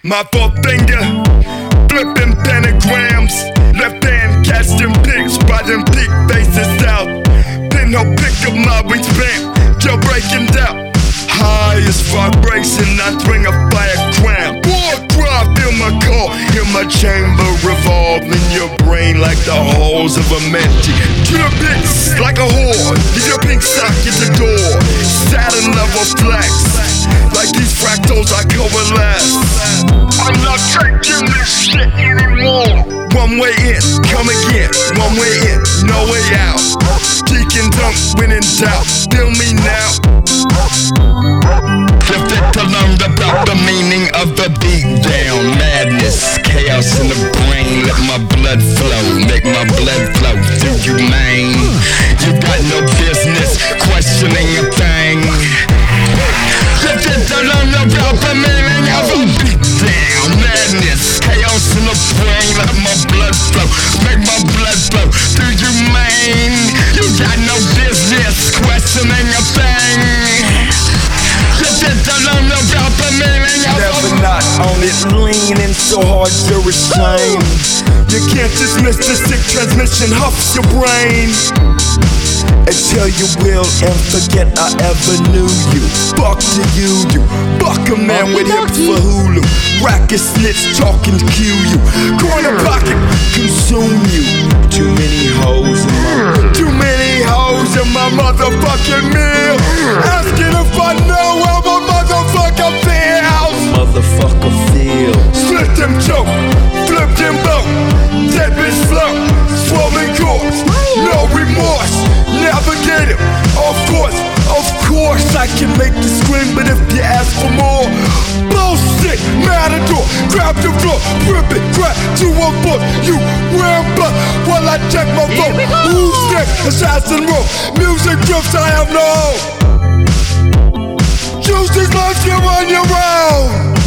My forefinger, flipping pentagrams. Left hand catch them pigs by them big faces out. Pinhole pick up my wingspan, jail breaking down. Highest vibration, I bring a fire crown. War cry, feel my core, hear my chamber revolve in your brain like the halls of a mansion. Kill a bitch like a whore, get your pink sock at the door. Saturn level flex, like these fractals I coalesce. I'm not taking this shit anymore. One way in, come again. One way in, no way out. Geek and dunk when in doubt. Feel me now. Flip it to learn about the meaning of the beat down. Madness, chaos in the brain. Let my blood flow, make my blood flow through you, man. You got no business questioning a thing. Flip it to learn about the meaning of a beat down. Madness, chaos in the brain. Let my blood flow, make my blood flow through you, man. You got no business questioning a thing. Never not on it, leaning so hard you're ashamed. You can't dismiss the sick transmission, huffs your brain. Until you will and forget I ever knew you. Fuck to you fuck a man with hips for Hulu. Racket snitch talking to cue you. Corner pocket, consume you. Too many hoes in my motherfucking meal. Asking if I know how my motherfucker feels. Motherfucker feel. Split them choke, flip them boat. Dead bitch flow, swollen corpse. No remorse, navigate it. Of course I can make you scream, but if you ask for more, bullshit, matador, grab the floor, rip it, grab to a book. You ramble while I check my phone. Who's next? Assassin roll, music drifts, I have no hope. Choose this life, you're on your own.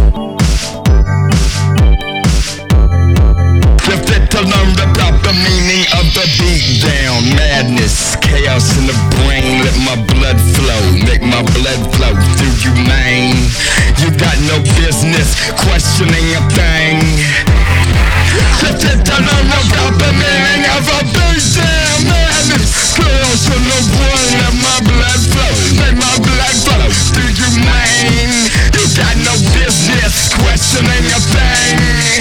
Flip it to learn about the meaning of the beat down. Madness, chaos in the brain. Let my blood flow, make my blood flow through you, man. You got no business questioning a thing. Flip it to learn about the meaning of a beat down. Madness, chaos in the brain. Let my blood flow, make my blood flow through you, man. You got no business questioning a thing.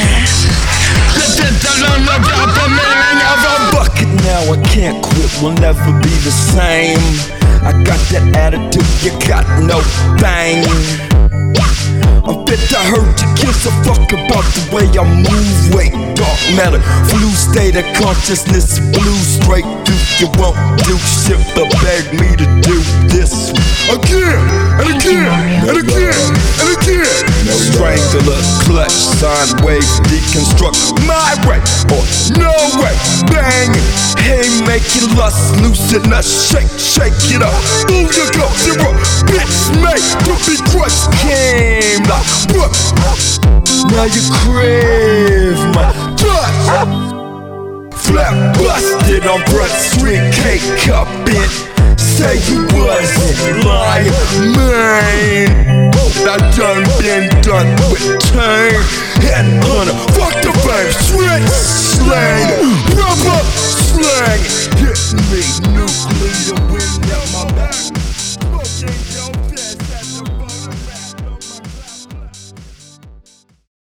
Now I can't quit, will never be the same. I got that attitude, you got no bang. I'm fit to hurt you, gives a fuck about the way I move. Wait, dark matter, flu state of consciousness, blue straight through. You won't do shit but beg me to do this again and again and again and again. Strangler, clutch, sine wave, deconstruct my way or no way. Banging, hey, make it lust, loosen us, shake it up. Move your go, zero, bitch, made to be crushed. Came like what? Now you crave my touch. Flat busted on Broad Street, cake up in. Say you wasn't lying, man. I done been done with time. Headhunter, fuck the fame, switch slang, rubber slang. Hit me, nuclear wind at my back. Smoking your